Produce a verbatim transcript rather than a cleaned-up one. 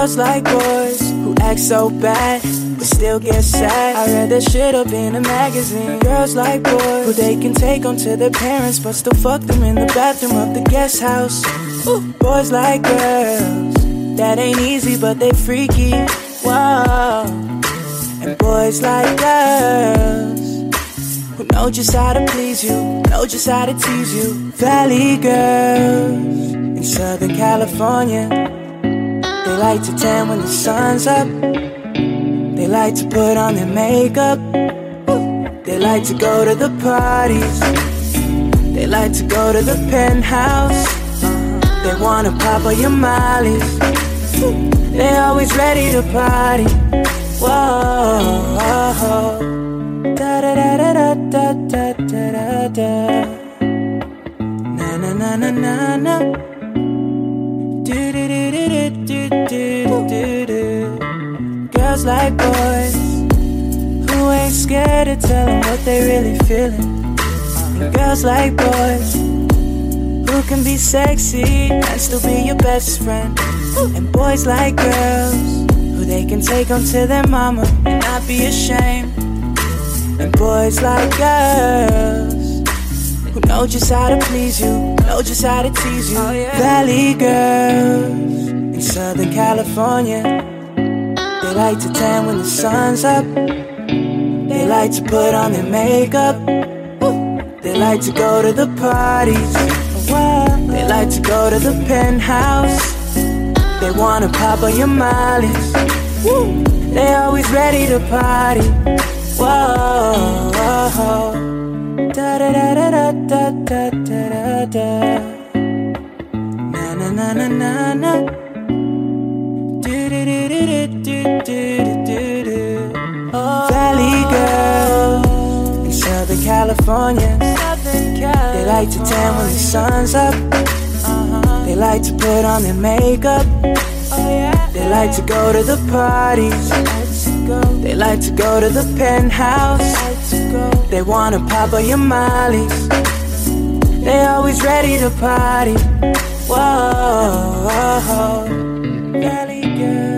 Girls like boys who act so bad but still get sad. I read that shit up in a magazine. Girls like boys who they can take home to their parents but still fuck them in the bathroom of the guest house. Ooh. Boys like girls, that ain't easy but they freaky. Whoa. And boys like girls who know just how to please you, know just how to tease you. Valley girls in Southern California, they like to tan when the sun's up. They like to put on their makeup. They like to go to the parties. They like to go to the penthouse. They wanna pop all your mollies. They always ready to party. Whoa, da da da da da da da da da. Na na na na na na. Do do do do do do do do. Girls like boys who ain't scared to tell them what they really feeling. And girls like boys who can be sexy and still be your best friend. And boys like girls who they can take home to their mama and not be ashamed. And boys like girls who know just how to please you, know just how to tease you. Oh, yeah. Valley girls in Southern California, they like to tan when the sun's up. They like to put on their makeup. They like to go to the parties. They like to go to the penthouse. They wanna pop on your mollies. They always ready to party. Whoa, whoa. Da da da da da da da da. Na na na na na na. Do do do do do do do do. Valley girl in Southern California, they like to tan when the sun's up. They like to put on their makeup. They like to go to the parties. They like to go to the penthouse. They wanna pop all your mollies. They always ready to party. Whoa, Valley girl.